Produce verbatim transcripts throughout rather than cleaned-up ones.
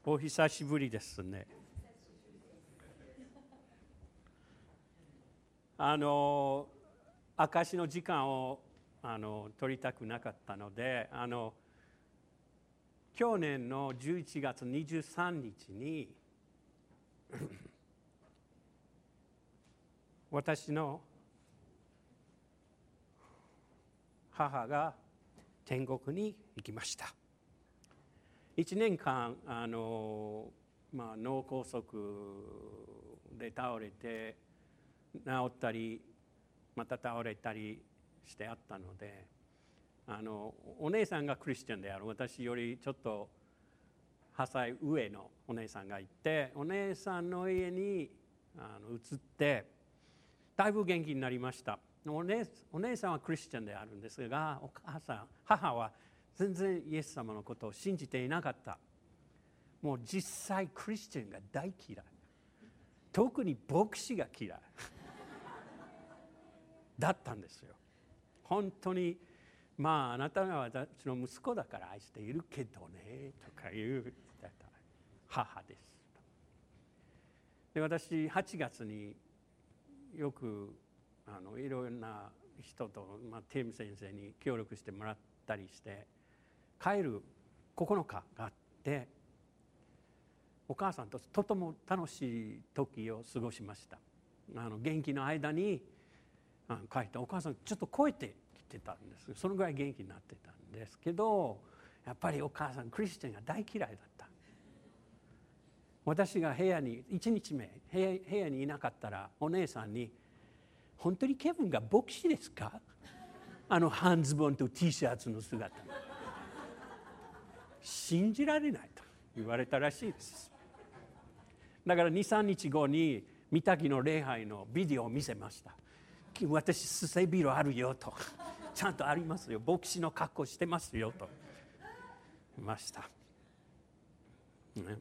お久しぶりですね。あの証の時間をあの取りたくなかったので、あの去年のじゅういちがつにじゅうさんにちに私の母が天国に行きました。いちねんかんあの、まあ、脳梗塞で倒れて治ったりまた倒れたりしてあったので、あのお姉さんがクリスチャンである私よりちょっとはっさい上のお姉さんがいて、お姉さんの家にあの移ってだいぶ元気になりました。お姉、お姉さんはクリスチャンであるんですが、お母さん母は全然イエス様のことを信じていなかった。もう実際クリスチャンが大嫌い、特に牧師が嫌いだったんですよ。本当にまああなたが私の息子だから愛しているけどねとかいう母です。で私はちがつによくあのいろんな人と、まあ、ティム先生に協力してもらったりして帰るここのかがあって、お母さんととても楽しい時を過ごしました。あの元気の間に帰ってお母さんちょっと超えてきてたんです。そのぐらい元気になってたんですけど、やっぱりお母さんクリスチャンが大嫌いだった。私が部屋にいちにちめ部屋、部屋にいなかったらお姉さんに「本当にケビンが牧師ですか?」あの半ズボンと T シャツの姿信じられないと言われたらしいです。だから にさんにちごに御嶽の礼拝のビデオを見せました。私スセビロあるよと、ちゃんとありますよ、牧師の格好してますよと言いました、ね、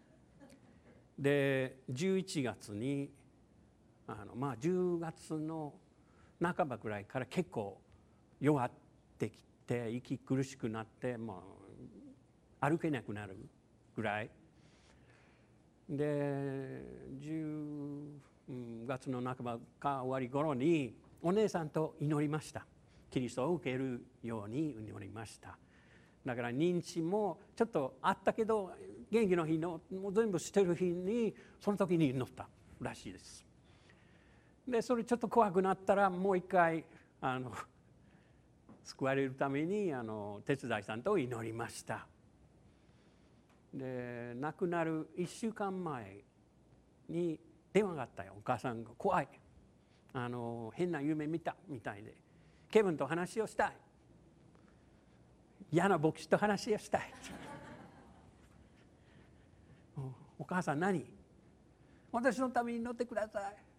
でじゅういちがつにあのまあじゅうがつの半ばぐらいから結構弱ってきて息苦しくなってもう歩けなくなるぐらいで、じゅうがつの半ばか終わり頃にお姉さんと祈りました。キリストを受けるように祈りました。だから認知もちょっとあったけど元気の日のもう全部してる日にその時に祈ったらしいです。でそれちょっと怖くなったらもう一回あの救われるためにあの手伝いさんと祈りました。で亡くなるいっしゅうかんまえに電話があったよ。お母さんが怖い、あの変な夢見たみたいでケビンと話をしたい、嫌な牧師と話をしたいお母さん何、私のために祈ってくださ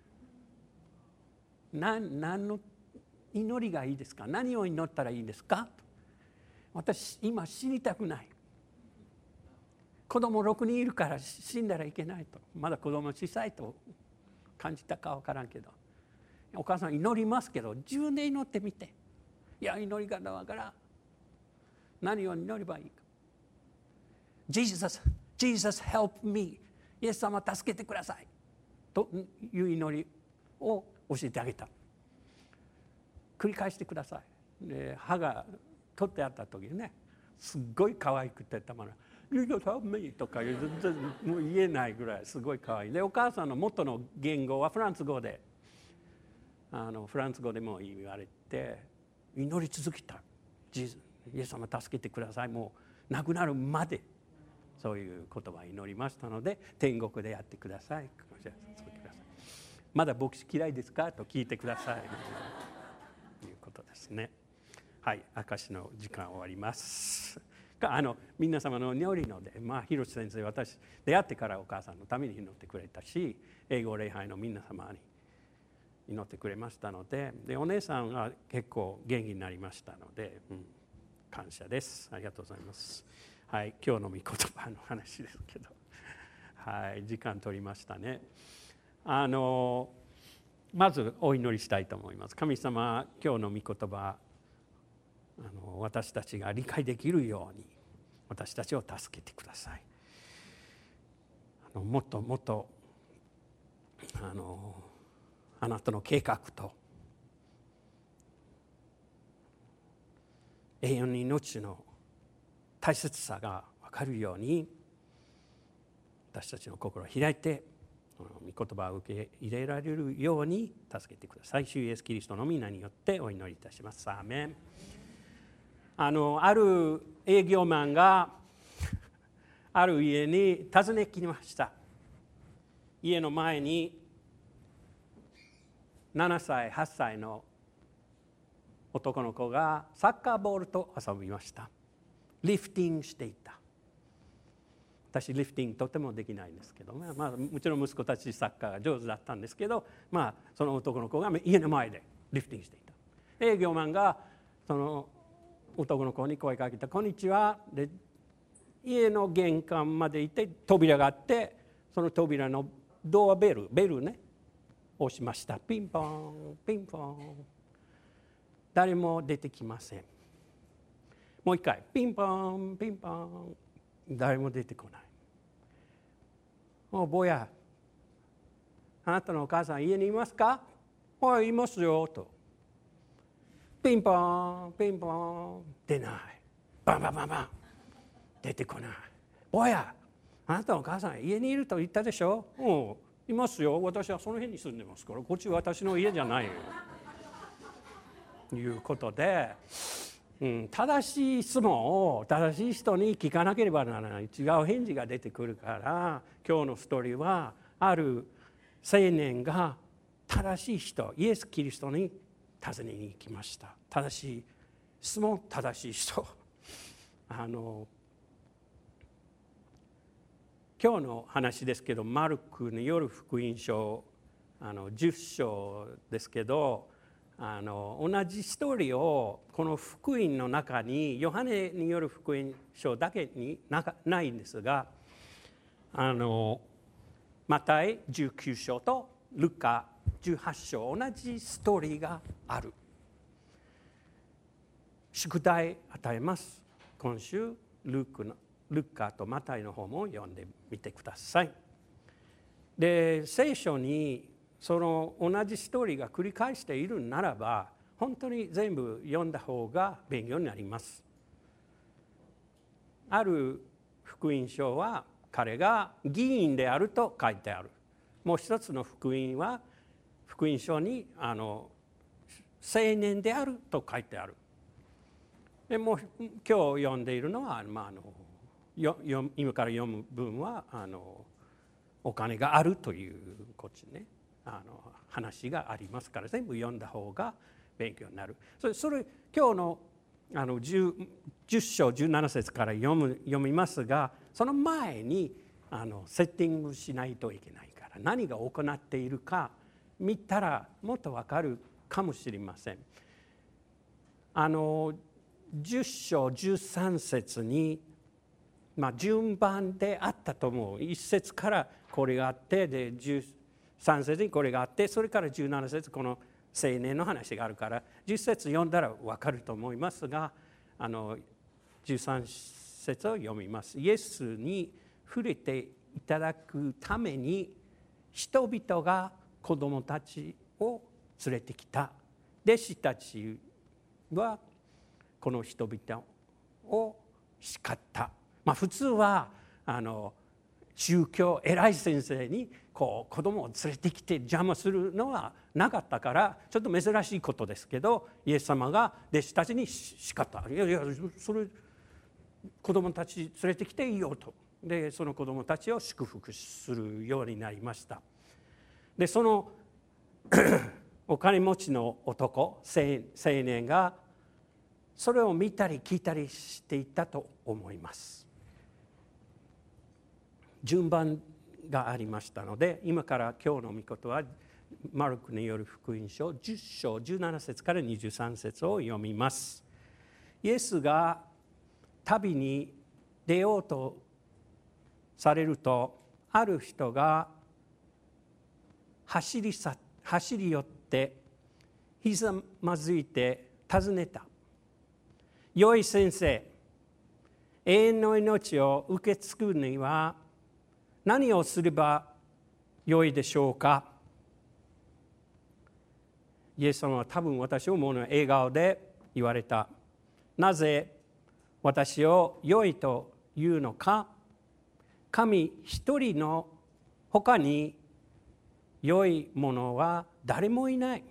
い。何、何の祈りがいいですか、何を祈ったらいいですか、私今死にたくない、子供ろくにんいるから死んだらいけないと、まだ子供小さいと感じたか分からんけど、お母さん祈りますけど自分で祈ってみて、いや祈り方わからん、何を祈ればいいか、 Jesus, Jesus help me、 イエス様助けてくださいという祈りを教えてあげた。繰り返してください。で歯が取ってあった時ね、すっごい可愛くてたまらん、Jesus help me とか全然もう言えないぐらいすごい可愛い。でお母さんの元の言語はフランス語で、あのフランス語でも言われて祈り続けた。イエス様助けてください、もう亡くなるまでそういう言葉を祈りましたので、天国でやってください、まだ牧師嫌いですかと聞いてくださいということですね。はい、証の時間終わります。あの皆様の祈りので、まあ、広瀬先生私出会ってからお母さんのために祈ってくれたし、英語礼拝の皆様に祈ってくれましたので、でお姉さんは結構元気になりましたので、うん、感謝です。ありがとうございます。はい、今日の御言葉の話ですけど、はい、時間取りましたね。あのまずお祈りしたいと思います。神様、今日の御言葉、あの私たちが理解できるように私たちを助けてください。 のもっともっとあのあなたの計画と永遠の命の大切さが分かるように私たちの心を開いて御言葉を受け入れられるように助けてください。主イエスキリストの皆によってお祈りいたします。アーメン。あのある営業マンがある家に訪ねきました。家の前にななさいはっさいの男の子がサッカーボールと遊びました。リフティングしていた。私リフティングとてもできないんですけど、まあ、もちろん息子たちサッカーが上手だったんですけど、まあ、その男の子が家の前でリフティングしていた。営業マンがその男の子に声かけた。こんにちは。で家の玄関まで行って扉があって、その扉のドアベルベルね押しました。ピンポンピンポン。誰も出てきません。もう一回ピンポンピンポン。誰も出てこない。お坊や、あなたのお母さん家にいますか？はい、いますよと。ピンポンピンポン。出ない。バンバンバンバン。出てこない。坊や、あなたのお母さん家にいると言ったでしょ？うん、いますよ。私はその辺に住んでますから、こっちは私の家じゃないよ。ということで、うん、正しい質問を正しい人に聞かなければならない。違う返事が出てくるから、今日のストーリーはある青年が正しい人、イエス・キリストに尋ねに行きました。正しい質問、正しい人。あの今日の話ですけど、マルクによる福音書あのじゅっ章ですけど、あの同じストーリーをこの福音の中にヨハネによる福音書だけにないんですが、あのマタイじゅうきゅう章とルカじゅうはち章、同じストーリーがある。宿題与えます。今週ルクのルカとマタイの方も読んでみてください。で、聖書にその同じストーリーが繰り返しているならば、本当に全部読んだ方が勉強になります。ある福音書は彼が議員であると書いてある。もう一つの福音は福音書にあの青年であると書いてある。でもう今日読んでいるのは、まあ、あのよよ今から読む文はあのお金があるというこっちね。あの話がありますから、全部読んだ方が勉強になる。それ、それ今日のあの 10, じゅっ章じゅうなな節から読む読みますが、その前にあのセッティングしないといけないから、何が行っているか見たらもっと分かるかもしれません。あのじゅっ章じゅうさん節に、まあ、順番であったと思う。いち節からこれがあって、でじゅうさん節にこれがあって、それからじゅうなな節この青年の話があるから、じゅっ節読んだら分かると思いますが、あのじゅうさん節を読みます。イエスに触れていただくために人々が子供たちを連れてきた。弟子たちはこの人々を叱った。まあ、普通はあの宗教偉い先生にこう子供を連れてきて邪魔するのはなかったから、ちょっと珍しいことですけど、イエス様が弟子たちに叱った。いやいや、それ子供たち連れてきていいよと。でその子供たちを祝福するようになりました。でそのお金持ちの男、青年がそれを見たり聞いたりしていたと思います。順番がありましたので、今から今日の御言はマルクによる福音書じゅっ章じゅうなな節からにじゅうさん節を読みます。イエスが旅に出ようとされると、ある人が走りさ走り寄ってひざまずいて尋ねた。良い先生、永遠の命を受け継ぐには何をすればよいでしょうか。イエス様は多分私を思うのは笑顔で言われた。なぜ私を良いというのか。神一人の他に良いものは誰もいない。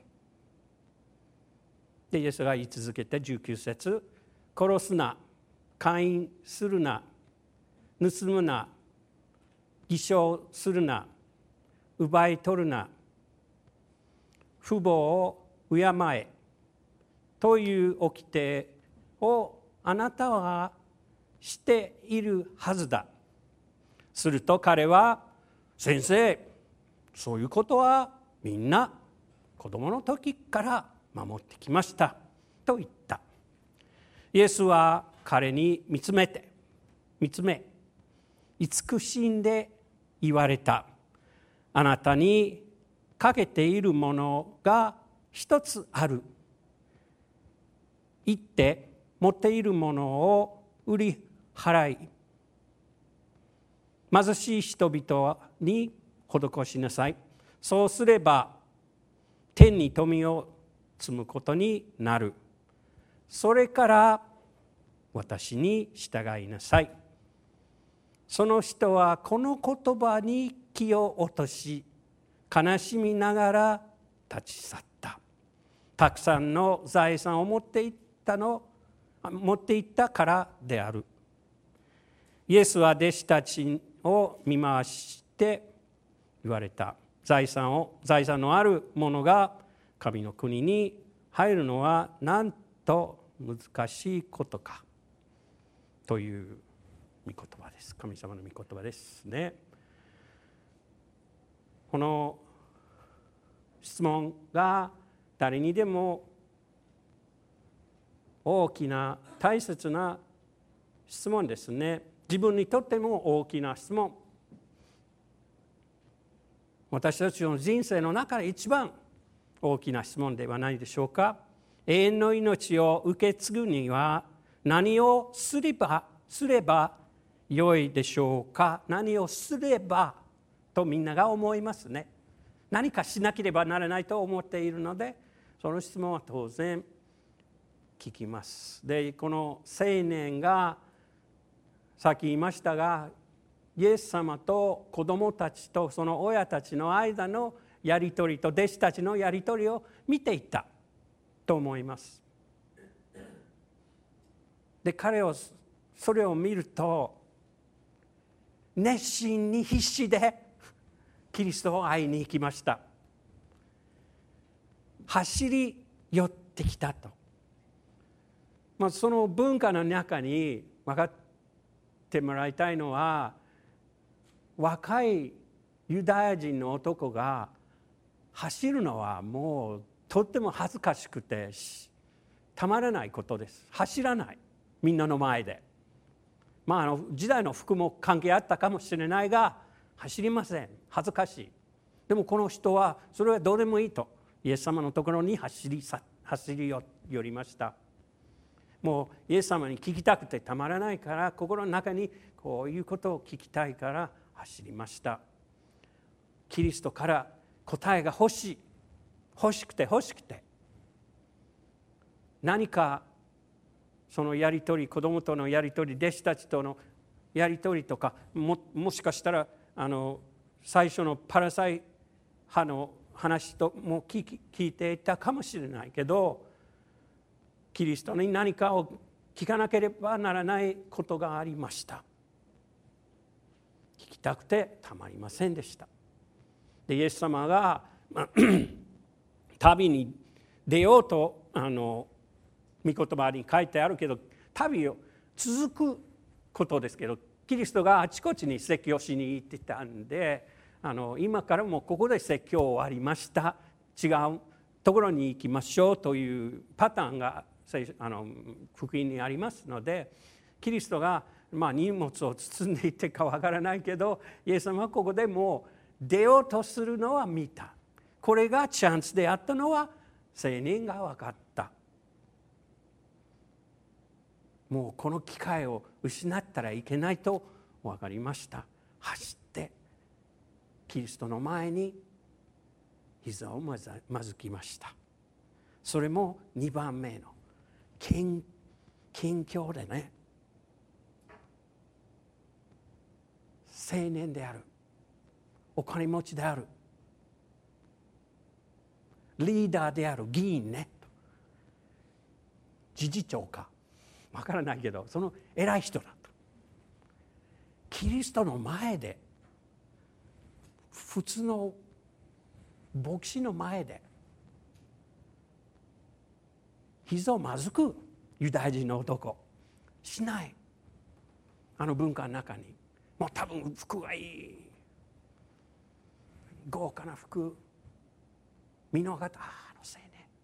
で、イエスが言い続けてじゅうきゅう節、殺すな、姦淫するな、盗むな、偽証するな、奪い取るな、父母を敬えという掟をあなたはしているはずだ。すると彼は、先生、そういうことはみんな子供の時から守ってきましたと言った。イエスは彼に見つめて見つめ慈しんで言われた。あなたにかけているものが一つある。行って持っているものを売り払い、貧しい人々に施しなさい。そうすれば天に富を積むことになる。それから私に従いなさい。その人はこの言葉に気を落とし、悲しみながら立ち去った。たくさんの財産を持っていったの持っていったからである。イエスは弟子たちを見回して言われた。財産を財産のある者が神の国に入るのはなんと難しいことかという御言葉です。神様の御言葉ですね。この質問が誰にでも大きな大切な質問ですね。自分にとっても大きな質問。私たちの人生の中で一番大きな質問ではないでしょうか。永遠の命を受け継ぐには何をすればすればよいでしょうか。何をすればとみんなが思いますね。何かしなければならないと思っているので、その質問は当然聞きます。で、この青年がさっき言いましたが、イエス様と子供たちとその親たちの間のやり取りと弟子たちのやり取りを見ていたと思います。で、彼をそれを見ると熱心に必死でキリストを会いに行きました。走り寄ってきたと。まあ、その文化の中に分かってもらいたいのは、若いユダヤ人の男が走るのはもうとっても恥ずかしくてたまらないことです。走らない、みんなの前で。まあ、あの時代の服も関係あったかもしれないが、走りません。恥ずかしい。でもこの人はそれはどうでもいいとイエス様のところに走り走り寄りました。もうイエス様に聞きたくてたまらないから、心の中にこういうことを聞きたいから走りました。キリストから答えが欲しい、欲しくて欲しくて、何かそのやり取り、子供とのやり取り、弟子たちとのやり取りとか、 も, もしかしたらあの最初のパラサイ派の話とも 聞, き聞いていたかもしれないけど、キリストに何かを聞かなければならないことがありました。聞きたくてたまりませんでした。で、イエス様が、まあ、旅に出ようとあの御言葉に書いてあるけど、旅を続くことですけど、キリストがあちこちに説教しに行ってたんで、あの今からもここで説教終わりました、違うところに行きましょうというパターンがあの福音にありますので、キリストが、まあ、荷物を包んでいってかわからないけど、イエス様はここでもう出ようとするのは見た。これがチャンスであったのは青年が分かった。もうこの機会を失ったらいけないと分かりました。走ってキリストの前に膝をまずきました。それもにばんめの謙虚でね、青年である、お金持ちである、リーダーである、議員ね、知事長かわからないけど、その偉い人だった。キリストの前で、普通の牧師の前で膝をまずくユダヤ人の男しない。あの文化の中にもう多分服がいい、豪華な服、身の方、あの青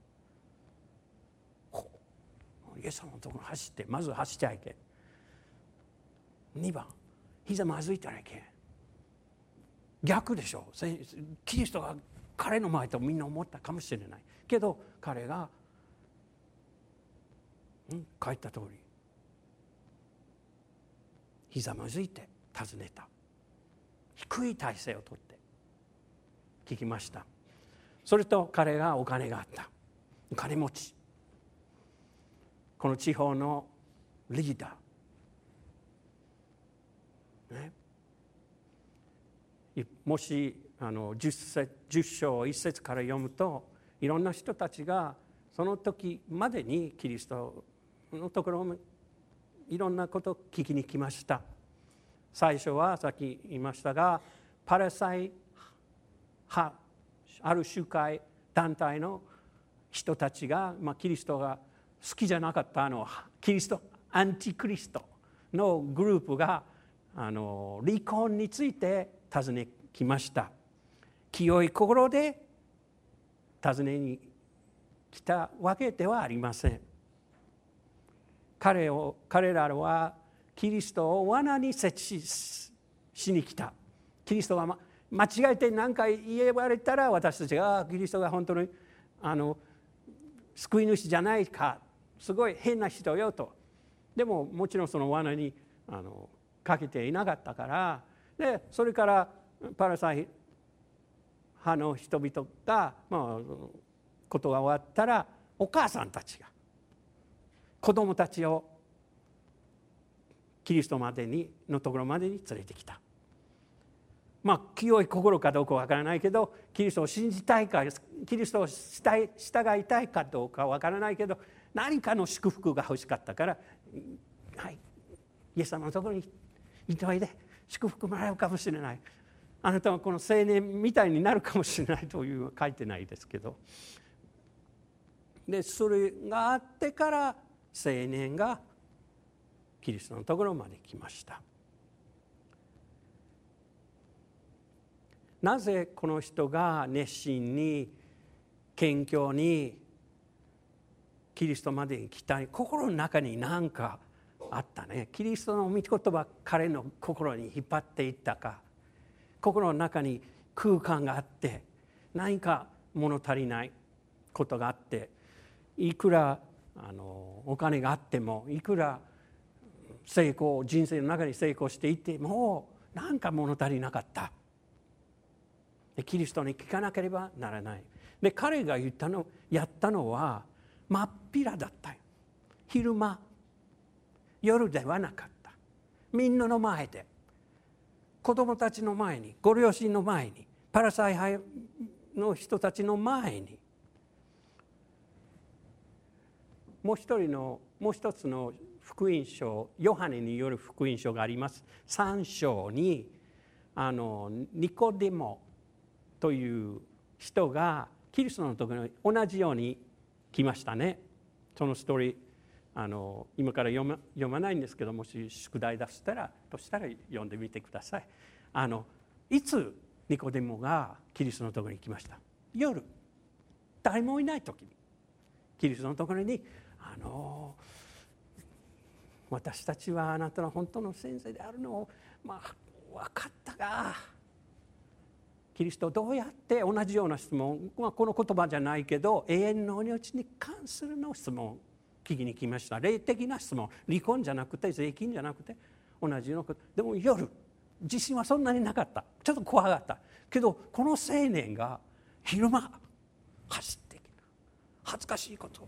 年、イエス様のところに走って、まず走っちゃいけん。にばん、膝まずいたらいけん。逆でしょ。キリストが彼の前とみんな思ったかもしれないけど、彼が、うん、書いた通り膝まずいて尋ねた。低い体勢をとって聞きました。それと彼がお金があった、お金持ち、この地方のリーダー、ね、もしあの 10, 節10章いち節から読むと、いろんな人たちがその時までにキリストのところをいろんなことを聞きに来ました。最初はさっき言いましたが、パレサイ派、ある集会団体の人たちが、まあ、キリストが好きじゃなかったあのキリストアンチクリストのグループがあの離婚について尋ねきました。清い心で尋ねに来たわけではありません。彼を彼らはキリストを罠に設置 し, しに来た。キリストが、ま、間違えて何か言われたら、私たちがキリストが本当にあの救い主じゃないか、すごい変な人よと。でももちろんその罠にあのかけていなかったから、でそれからパラサイ派の人々が、まあ、ことが終わったら、お母さんたちが子供たちをキリストまでにのところまでに連れてきた。まあ清い心かどうかわからないけど、キリストを信じたいか、キリストを従いたいかどうかわからないけど、何かの祝福が欲しかったから、はい、イエス様のところに行っておいで、祝福もらうかもしれない、あなたはこの青年みたいになるかもしれないという書いてないですけど、でそれがあってから青年がキリストのところまで来ました。なぜこの人が熱心に謙虚にキリストまでに来たい、心の中に何かあったね。キリストの御言葉、彼の心に引っ張っていったか、心の中に空間があって、何か物足りないことがあって、いくらあのお金があっても、いくら成功、人生の中に成功していても、何か物足りなかった。でキリストに聞かなければならない。で彼が言ったのやったのは真っ平だったよ。昼間、夜ではなかった。みんなの前で、子供たちの前に、ご両親の前に、パラサイ派の人たちの前に、もう一人のもう一つの福音書、ヨハネによる福音書があります。さん章にあのニコデモという人がキリストのところに同じように来ましたね。そのストーリー、あの今から読ま、読まないんですけど、もし宿題出したらとしたら読んでみてください。あのいつニコデモがキリストのところに来ました？夜、誰もいない時にキリストのところに、あの私たちはあなたの本当の先生であるのを、まあ、分かったが、キリストどうやって同じような質問、まあ、この言葉じゃないけど永遠の命に関するの質問聞きに来ました。霊的な質問、離婚じゃなくて税金じゃなくて同じようなこと。でも夜自信はそんなになかった。ちょっと怖かったけど、この青年が昼間走ってきた。恥ずかしいこと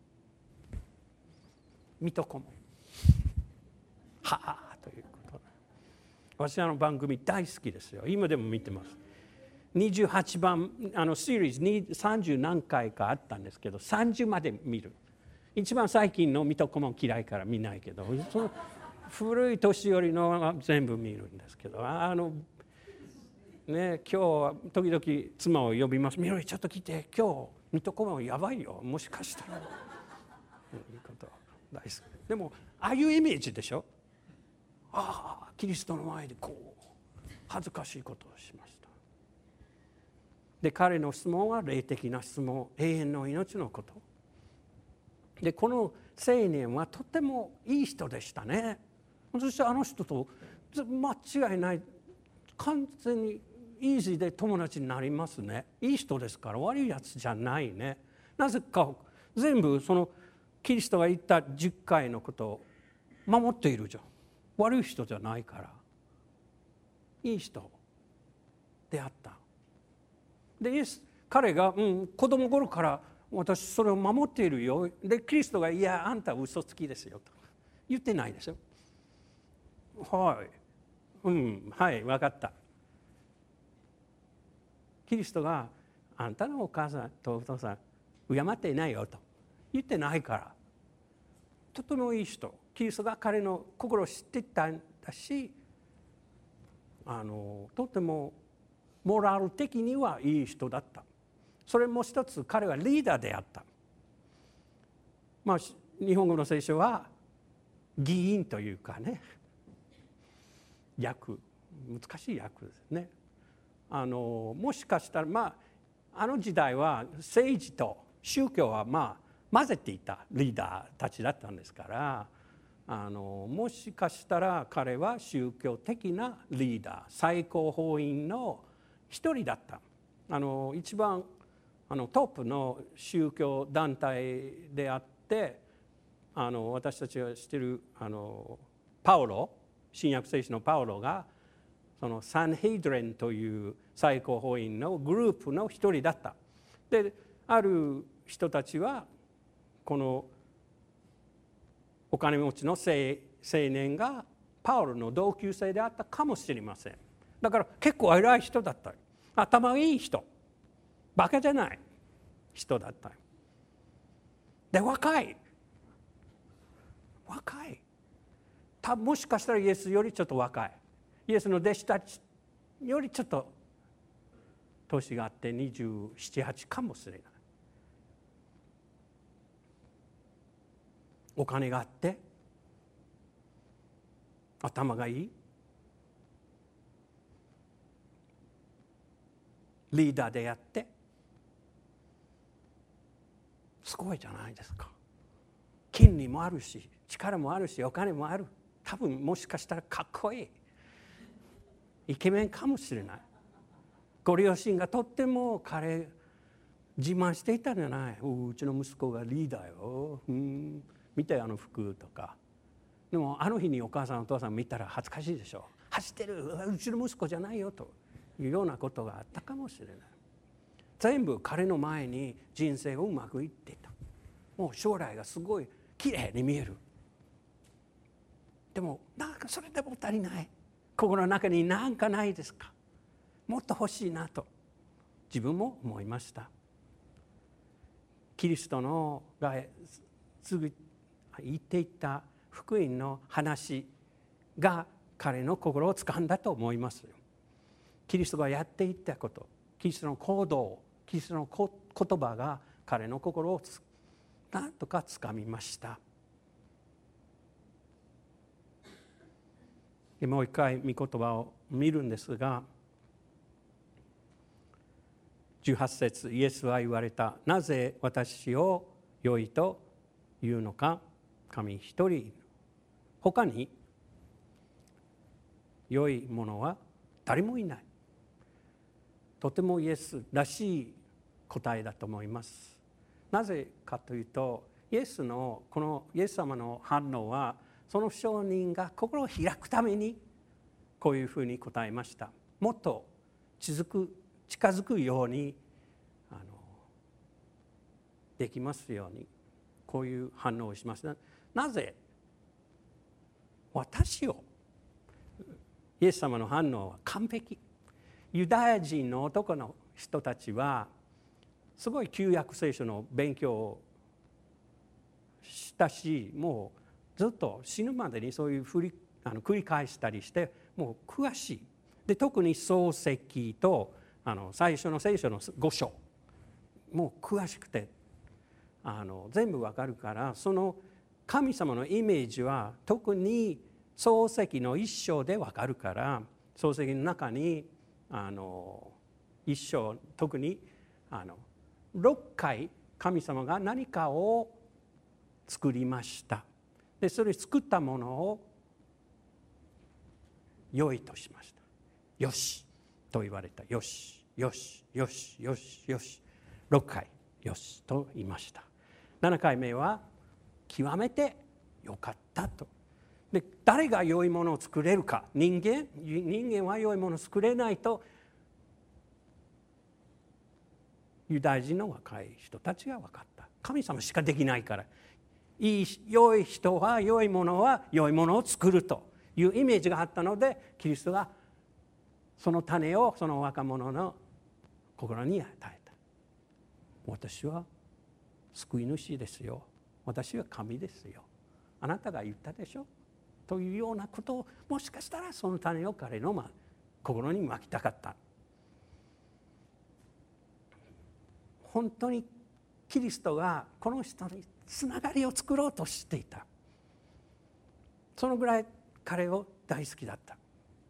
水戸黄門はあということ。私あの番組大好きですよ。今でも見てます。にじゅうはちばんあのシリーズにさんじゅう何回かあったんですけど、さんじゅうまで見る。一番最近の水戸黄門嫌いから見ないけど、その古い年寄りの全部見るんですけど、あのね、今日は時々妻を呼びます。みろりちょっと来て、今日水戸黄門やばいよ、もしかしたらということ大好きでも、ああいうイメージでしょ。ああ、キリストの前でこう恥ずかしいことをしました。で、彼の質問は霊的な質問、永遠の命のこと。で、この青年はとてもいい人でしたね。そしてあの人と間違いない、完全にイージーで友達になりますね。いい人ですから、悪いやつじゃないね。なぜか全部そのキリストが言ったじゅっかいのことを守っているじゃん。悪い人じゃないから、いい人であった。で、イエス彼が、うん、子供頃から私それを守っているよ。で、キリストがいやあんた嘘つきですよと言ってないでしょ。はい、うん、はい分かった。キリストがあんたのお母さんとお父さん敬っていないよと言ってないから、とてもいい人。キリストが彼の心を知っていたんだし、あのとてもモラル的にはいい人だった。それも一つ、彼はリーダーであった。まあ日本語の聖書は議員というかね、役、難しい役ですね。あのもしかしたら、まああの時代は政治と宗教はまあ混ぜていたリーダーたちだったんですから、あのもしかしたら彼は宗教的なリーダー、最高法院の一人だった。あの一番あのトップの宗教団体であって、あの私たちが知っているあのパウロ、新約聖書のパウロがそのサンヘイドレンという最高法院のグループの一人だった。で、ある人たちはこのお金持ちの青年がパウロの同級生であったかもしれません。だから結構偉い人だった。頭がいい人、バカじゃない人だった。で、若い若い多分もしかしたらイエスよりちょっと若い、イエスの弟子たちよりちょっと年があってにじゅうなな、はちかもしれない。お金があって頭がいい、リーダーでやってすごいじゃないですか。権利もあるし、力もあるし、お金もある。多分もしかしたらかっこいいイケメンかもしれない。ご両親がとっても彼自慢していたんじゃない。うちの息子がリーダーよ、うん見てあの服とか。でもあの日にお母さんお父さん見たら恥ずかしいでしょ。走ってる、うちの息子じゃないよというようなことがあったかもしれない。全部彼の前に人生をうまくいっていた。もう将来がすごいきれいに見える。でもなんかそれでも足りない。心の中に何かないですか。もっと欲しいなと自分も思いました。キリストのがすぐ言っていった福音の話が彼の心を掴んだと思います。キリストがやっていったこと、キリストの行動、キリストの言葉が彼の心をなんとか掴みました。でもう一回御言葉を見るんですが、じゅうはち節、イエスは言われた。なぜ私を良いというのか。神一人、他に良いものは誰もいない。とてもイエスらしい答えだと思います。なぜかというと、イエスのこのイエス様の反応は、その証人が心を開くためにこういうふうに答えました。もっと近づく、近づくようにあのできますように、こういう反応をしました。なぜ私を、イエス様の反応は完璧。ユダヤ人の男の人たちはすごい旧約聖書の勉強をしたし、もうずっと死ぬまでにそういうふりあの繰り返したりしてもう詳しい。で特に創世記とあの最初の聖書のご章もう詳しくてあの全部わかるから、その神様のイメージは特に創世記の一章でわかるから、創世記の中にあの一章特にあのろっかい神様が何かを作りました。でそれ作ったものを良いとしました。よしと言われた。よしよしよしよしよし、ろっかいよしと言いました。ななかいめは極めて良かったと。で誰が良いものを作れるか。人間人間は良いものを作れないとユダヤ人の若い人たちが分かった。神様しかできないから、いい良い人は良いものは良いものを作るというイメージがあったので、キリストがその種をその若者の心に与えた。私は救い主ですよ、私は神ですよ、あなたが言ったでしょというようなことを、もしかしたらその種を彼の心にまきたかった。本当にキリストがこの人につながりを作ろうとしていた。そのぐらい彼を大好きだった。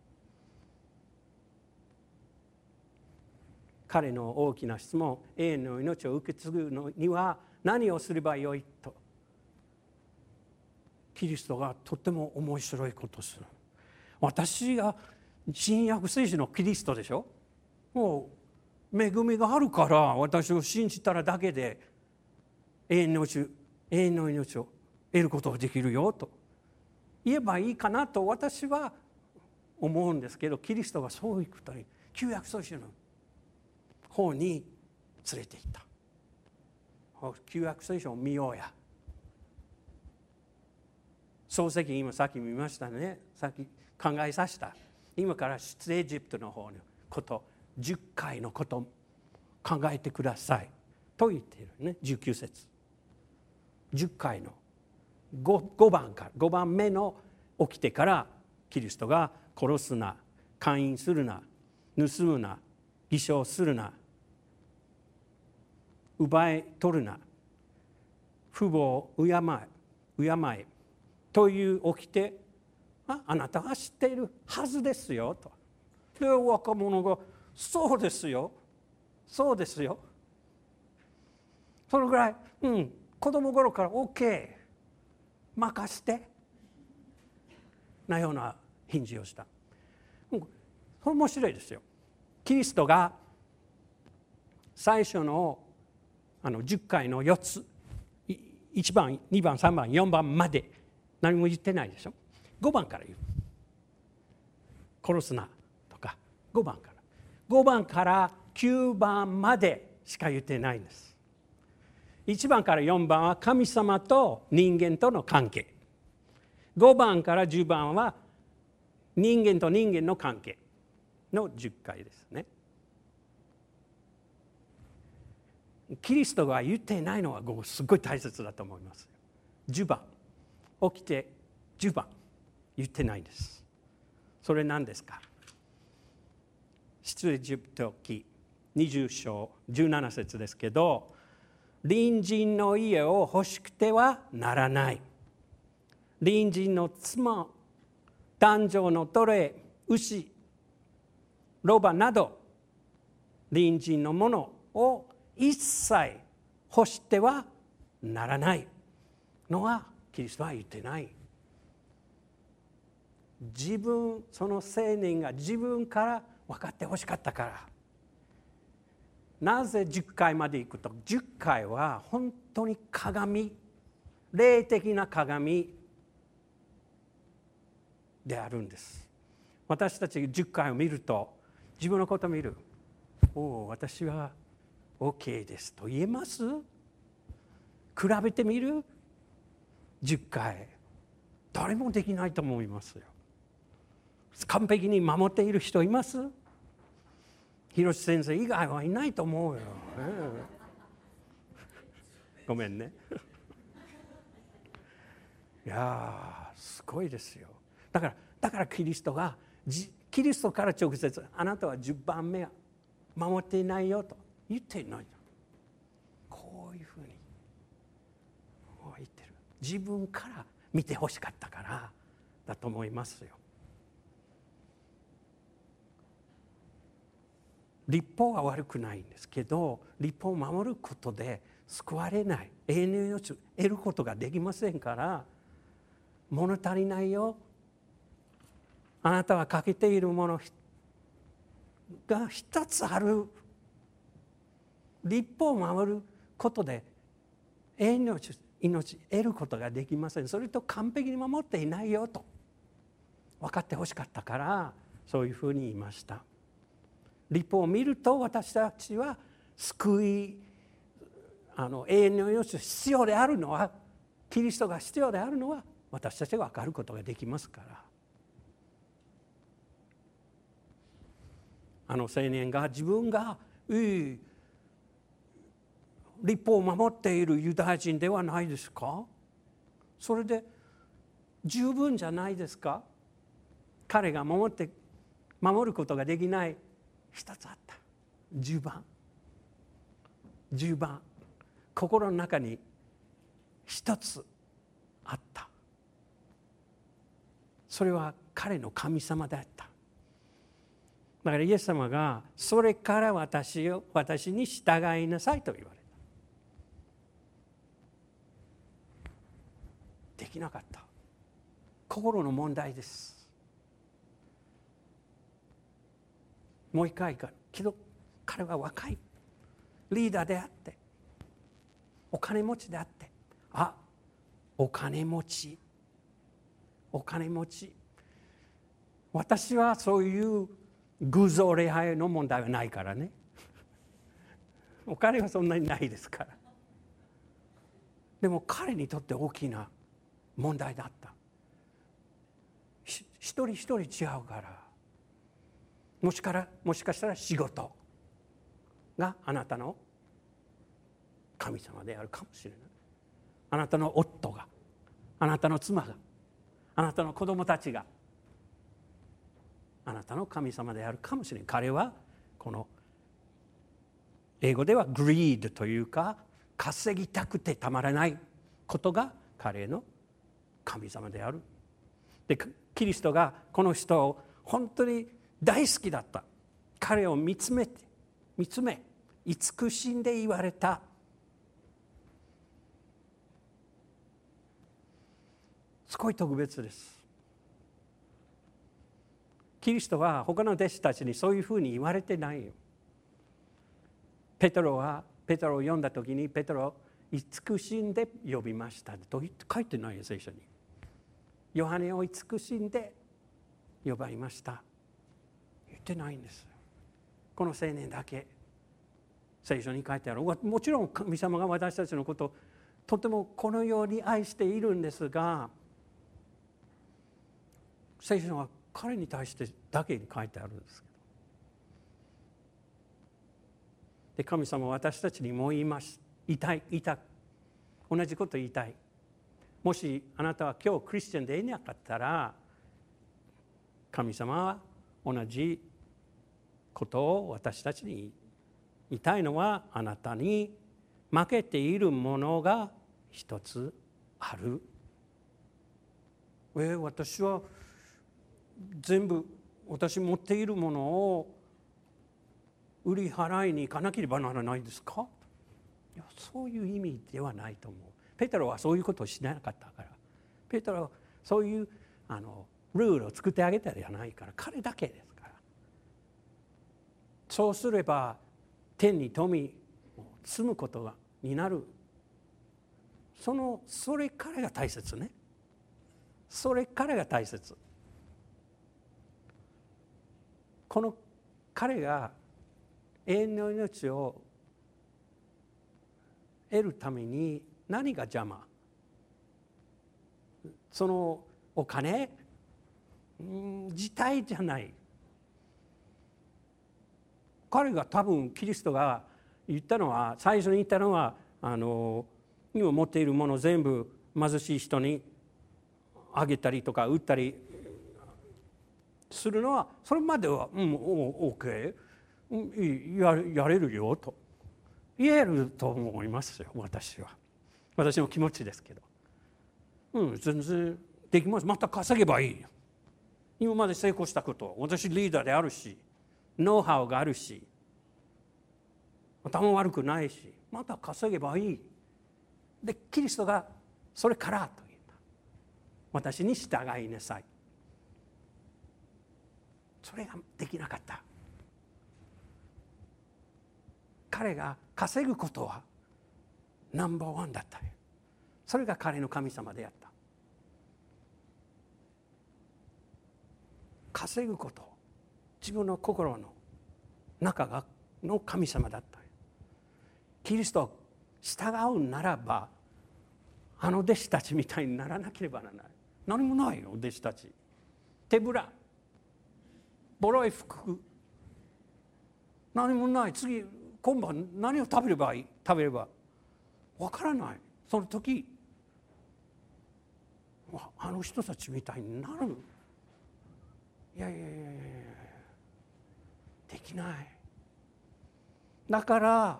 彼の大きな質問、永遠の命を受け継ぐのには何をすればよいと、キリストがとっても面白いことをする。私が新約聖書のキリストでしょ。もう恵みがあるから私を信じたらだけで永遠の命、永遠の命を得ることができるよと言えばいいかなと私は思うんですけど、キリストがそういうことに旧約聖書の方に連れていった。旧約聖書を見ようや。創世記今さっき見ましたね。さっき考えさせた。今から出エジプトの方のことじゅっかいのことを考えてくださいと言っているね。じゅうきゅう節じゅっかいの 5, 5番からごばんめの起きてから、キリストが殺すな、姦淫するな、盗むな、偽証するな、奪い取るな、父母を敬え、敬えという起きて、あ、あなたは知っているはずですよと。で若者がそうですよ、そうですよ。そのぐらい、うん、子供頃から OK 任してなような返事をした。うん、面白いですよ。キリストが最初のあのじゅっかいのよっつ、いちばん、にばん、さんばん、よんばんまで何も言ってないでしょ。ごばんから言う。殺すなとかごばんから。ごばんからきゅうばんまでしか言ってないんです。いちばんからよんばんは神様と人間との関係。ごばんからじゅうばんは人間と人間の関係のじゅっかいですね。キリストが言っていないのはすごい大切だと思います。じゅうばん起きてじゅうばん言ってないんです。それ何ですか。出エジプト記にじゅう章じゅうなな節ですけど、隣人の家を欲しくてはならない。隣人の妻、男女の奴隷、牛、ロバなど隣人のものを一切欲してはならないのはキリストは言ってない。自分、その青年が自分から分かってほしかったから。なぜじゅっかいまで行くと、じゅっかいは本当に鏡、霊的な鏡であるんです。 私たちじゅっかいを見ると自分のことを見る。おお、私は OK ですと言えます？比べてみる？じゅっかい。誰もできないと思いますよ。完璧に守っている人います？広瀬先生以外はいないと思うよ。ごめんね。いやー、すごいですよ。だから、だからキリストが、キリストから直接、あなたはじゅっばんめ守っていないよと言っていない。こういうふうに言ってる。自分から見てほしかったからだと思いますよ。律法は悪くないんですけど、律法を守ることで救われない、永遠の命を得ることができませんから、物足りないよ、あなたは欠けているものが一つある。律法を守ることで永遠の命を得ることができません。それと完璧に守っていないよと分かってほしかったから、そういうふうに言いました。律法を見ると私たちは救い、あの永遠の命が必要であるのは、キリストが必要であるのは私たちが分かることができますから。あの青年が自分がいい律法を守っているユダヤ人ではないですか？それで十分じゃないですか？彼が守って守ることができない一つあった。十番十番心の中に一つあった。それは彼の神様であった。だからイエス様がそれから私を私に従いなさいと言われた。できなかった。心の問題です。もう一回かけど彼は若いリーダーであってお金持ちであって、あ、お金持ちお金持ち私はそういう偶像礼拝の問題はないからね。お金はそんなにないですから。でも彼にとって大きな問題だった。一人一人違うから、もしからもしかしたら仕事があなたの神様であるかもしれない。あなたの夫が、あなたの妻が、あなたの子供たちがあなたの神様であるかもしれない。彼はこの英語ではグリードというか、稼ぎたくてたまらないことが彼の神様である。でキリストがこの人を本当に大好きだった。彼を見つめて見つめ慈しんで言われた。すごい特別です。キリストは他の弟子たちにそういうふうに言われてないよ。ペトロはペトロを呼んだ時にペトロを慈しんで呼びましたと書いてないよ聖書に。ヨハネを慈しんで呼ばれました言ってないんです。この青年だけ聖書に書いてある。もちろん神様が私たちのことをとてもこのように愛しているんですが、聖書は彼に対してだけに書いてあるんですけど、で神様は私たちにも言います言いたい言いた同じこと言いたい。もしあなたは今日クリスチャンでいなかったら、神様は同じことを私たちに言いたいのは、あなたに負けているものが一つある。え私は全部私持っているものを売り払いに行かなければならないですか？いや、そういう意味ではないと思う。ペテロはそういうことをしなかったから。ペテロはそういうあのルールを作ってあげたりじゃないから、彼だけですから。そうすれば天に富を積むことがになる。そのそれからが大切ね。それからが大切。 この彼が永遠の命を得るために何が邪魔？そのお金、うん、自体じゃない。彼が多分キリストが言ったのは、最初に言ったのは、あの今持っているもの全部貧しい人にあげたりとか売ったりするのは、それまでは、うん、OK、うん、や, やれるよと言えると思いますよ。私は私の気持ちですけど、うん、全然できます。また稼げばいい。今まで成功したこと、私リーダーであるし、ノウハウがあるし、頭悪くないし、また稼げばいい。でキリストがそれからと言った。私に従いなさい。それができなかった。彼が稼ぐことはナンバーワンだった。それが彼の神様であった。稼ぐこと、自分の心の中がの神様だった。キリストを従うならば、あの弟子たちみたいにならなければならない。何もないよ、弟子たち。手ぶら、ボロい服、何もない。次今晩何を食べればいい？食べればわからない。その時あの人たちみたいになる。いやいやいやいやできない。だから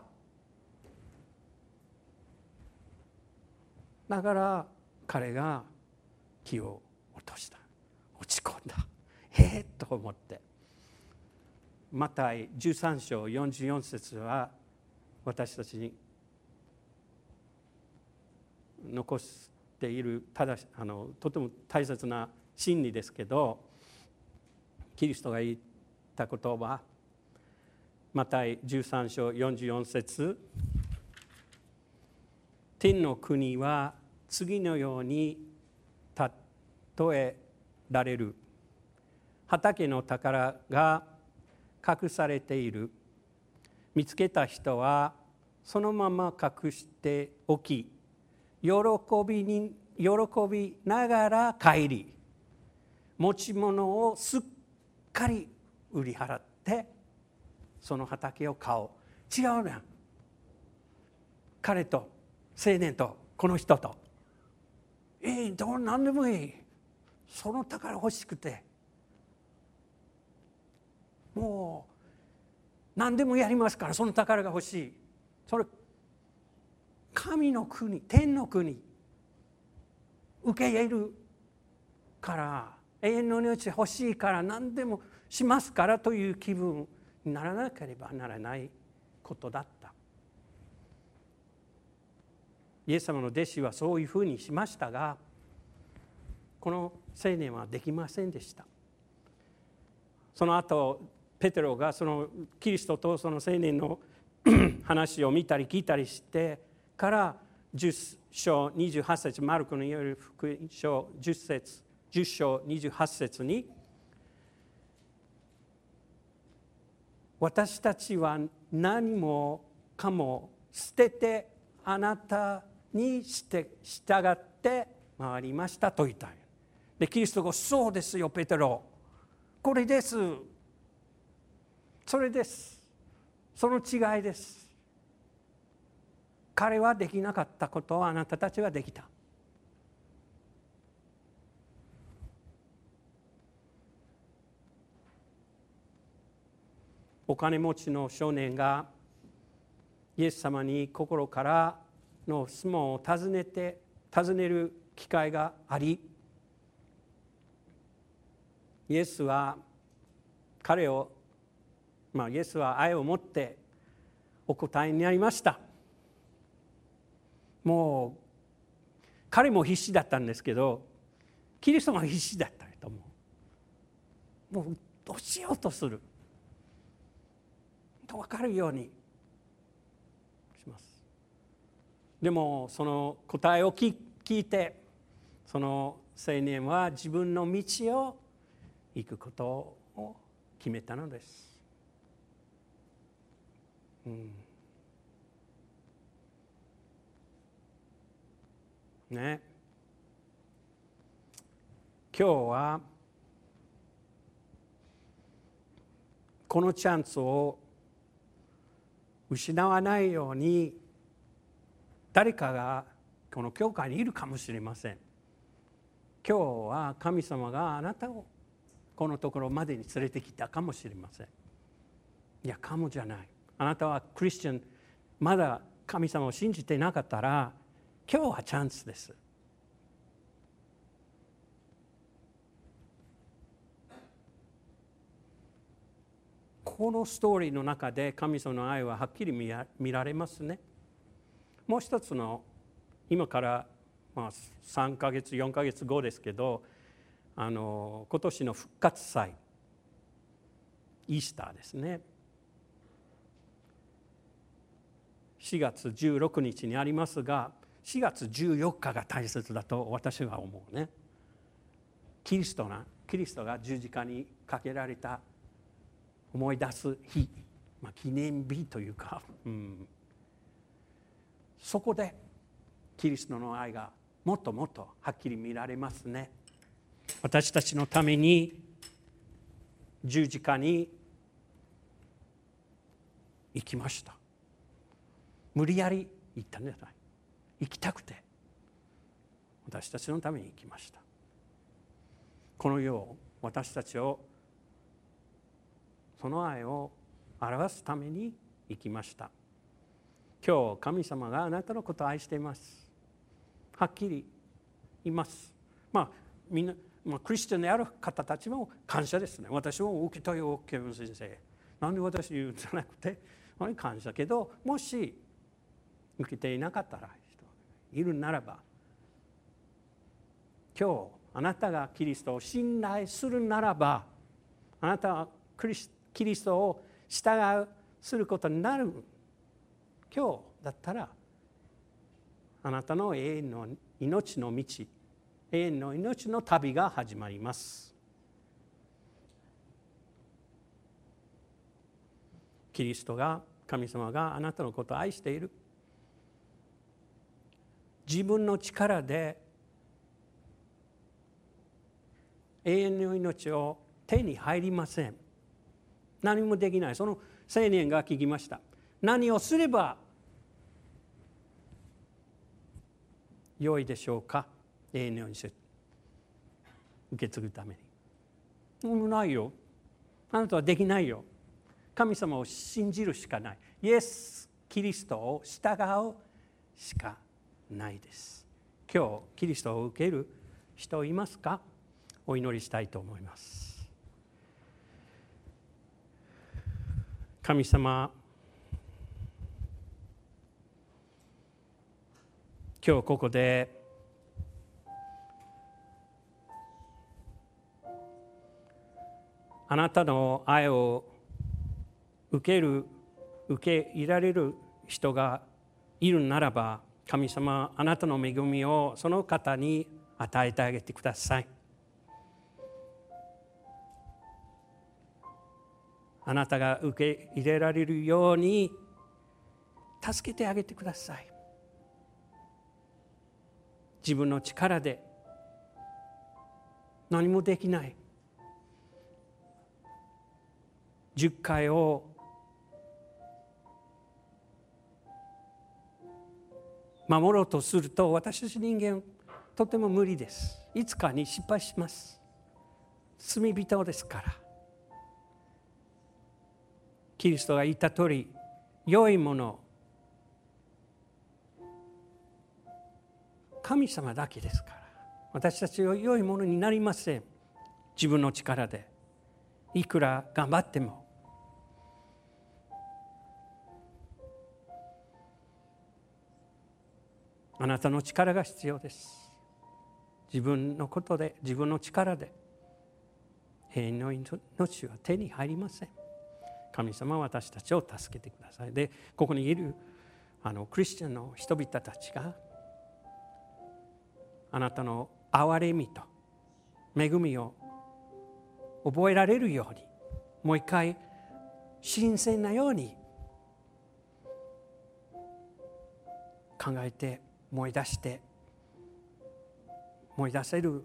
だから彼が気を落とした。落ち込んだ。ええと思って。マタイじゅうさん章よんじゅうよん節は私たちに残しているただあのとても大切な真理ですけど、キリストが言った言葉、マタイじゅうさん章よんじゅうよん節、天の国は次のように例えられる。畑の宝が隠されている。見つけた人はそのまま隠しておき、喜びに喜びながら帰り、持ち物をすっかり売り払ってその畑を買おう。違うね。彼と青年とこの人と、いい、どう何でもいい。その宝欲しくて、もう何でもやりますから、その宝が欲しい。それ神の国、天の国受け入れるから、永遠の命欲しいから何でもしますからという気分にならなければならないことだった。イエス様の弟子はそういうふうにしましたが、この青年はできませんでした。その後ペテロがそのキリストとその青年の話を見たり聞いたりしてからじゅっ章にじゅうはち節、マルコの言われる福音書じゅっ節、じゅっ章にじゅうはち節に、私たちは何もかも捨ててあなたにして従って回りましたと言った。でキリストがそうですよペテロ、これです、それです、その違いです。彼はできなかったことをあなたたちはできた。お金持ちの少年がイエス様に心からの質問を尋ねて尋ねる機会があり、イエスは彼を、まあ、イエスは愛を持ってお答えになりました。もう彼も必死だったんですけど、キリストも必死だったと思う。もうどうしようとすると分かるようにします。でもその答えを聞いて、その青年は自分の道を行くことを決めたのです。うん、ね、今日はこのチャンスを失わないように、誰かがこの教会にいるかもしれません。今日は神様があなたをこのところまでに連れてきたかもしれません。いや、かもじゃない。あなたはクリスチャン、まだ神様を信じていなかったら、今日はチャンスです。このストーリーの中で神様の愛ははっきり見ら、見られますね。もう一つの、今からまあさんかげつよんかげつごですけど、あの今年の復活祭、イースターですね、しがつじゅうろくにちにありますが、しがつじゅうよっかが大切だと私は思うね。キリストがキリストが十字架にかけられた思い出す日、まあ、記念日というか、うん、そこでキリストの愛がもっともっとはっきり見られますね。私たちのために十字架に行きました。無理やり行ったんじゃない。行きたくて私たちのために行きました。この世を、私たちを、その愛を表すために行きました。今日神様があなたのことを愛しています。はっきり言います。まあみんな、まあ、クリスチャンである方たちも感謝ですね。私も受けたよ、ケビン先生。なんで私言うんじゃなくて、感謝けど、もし受けていなかったら、人がいるならば、今日あなたがキリストを信頼するならば、あなたはクリスキリストを従うすることになる。今日だったらあなたの永遠の命の道、永遠の命の旅が始まります。キリストが、神様があなたのことを愛している。自分の力で永遠の命を手に入りません。何もできない。その青年が聞きました。何をすれば良いでしょうか、永遠の命を受け継ぐために。もうないよ。あなたはできないよ。神様を信じるしかない。イエス・キリストを従うしかないです。今日キリストを受ける人いますか？お祈りしたいと思います。神様、今日ここであなたの愛を受ける、受け入れられる人がいるならば、神様、あなたの恵みをその方に与えてあげてください。あなたが受け入れられるように助けてあげてください。自分の力で何もできない。じゅっかいを守ろうとすると、私たち人間とても無理です。いつかに失敗します。罪人ですから。キリストが言った通り、良いもの、神様だけですから、私たちは良いものになりません。自分の力でいくら頑張っても。あなたの力が必要です。自分のことで、自分の力で永遠の命は手に入りません。神様は私たちを助けてください。で、ここにいるあのクリスチャンの人々たちがあなたの憐れみと恵みを覚えられるようにもう一回新鮮なように考えて思い出して思い出せる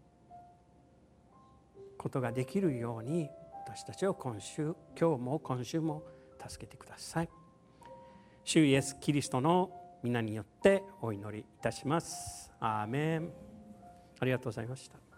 ことができるように私たちを今週今日も今週も助けてください。主イエスキリストの皆によってお祈りいたします。アーメン。ありがとうございました。